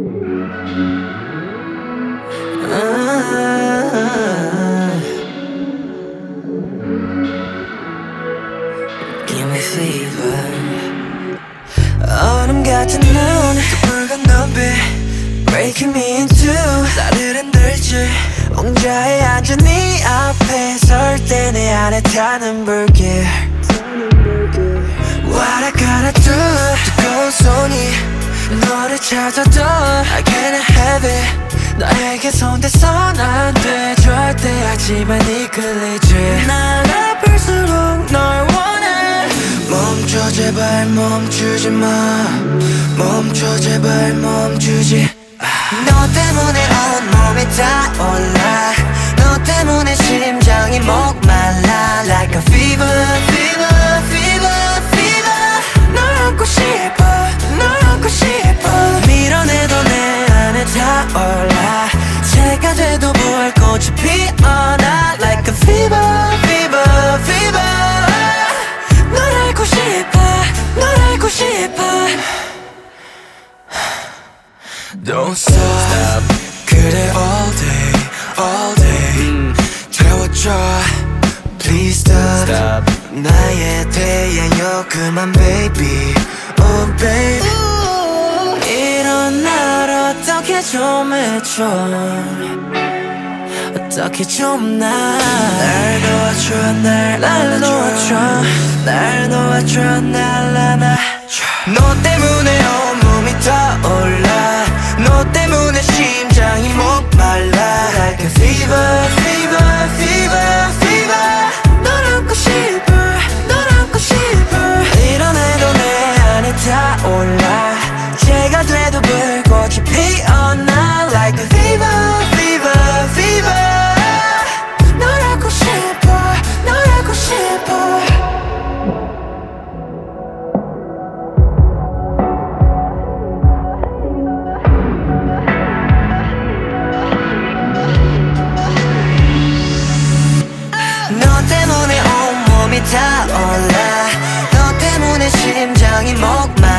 Give me fever. 얼음 같은 눈, 붉은 눈빛 Breaking me in two. 나를 흔들지. 옹자에 앉은 네 앞에 설 때 내 안에 타는 불길. What I gotta do. 뜨거운 손이 너를 찾아도 I can't have it. 너에게 손대선 안 돼 절대. 하지만 이끌리지. 날 아플수록 널 원해. 멈춰 제발 멈추지 마. 멈춰 제발 멈추지. 너 때문에 온몸이 타올라. 너 때문에 심장이 목말라. Like a fever, fever, fever, fever. 널 안고 싶어, 널 안고 싶어. 밀어내도 내 안에 타올라. 새가 돼도 불꽃이 피어나. Like a fever, fever, fever. 널 알고 싶어, 널 알고 싶어. Don't stop. 그래 all day, all day. 태워줘 Please stop. 나에 대하여 그만 baby. Oh baby. 이런 날 어떻게 좀 해줘. 어떻게 좀 날 놓아줘. 날 놓아줘. 날 놓아줘. 날 안아줘. 너 때문에 온몸이 타올라. 너 때문에 심장이 목말라. Like a fever, fever, fever, fever. 널 안고 싶어, 널 안고 싶어. 밀어내도 내 안에 타올라. 새가 돼도 불꽃이 피어나. Like a fever, fever, fever. 널 안고 싶어, 널 안고 싶어. 너 때문에 온몸이 타올라. 너 때문에 심장이 목말라.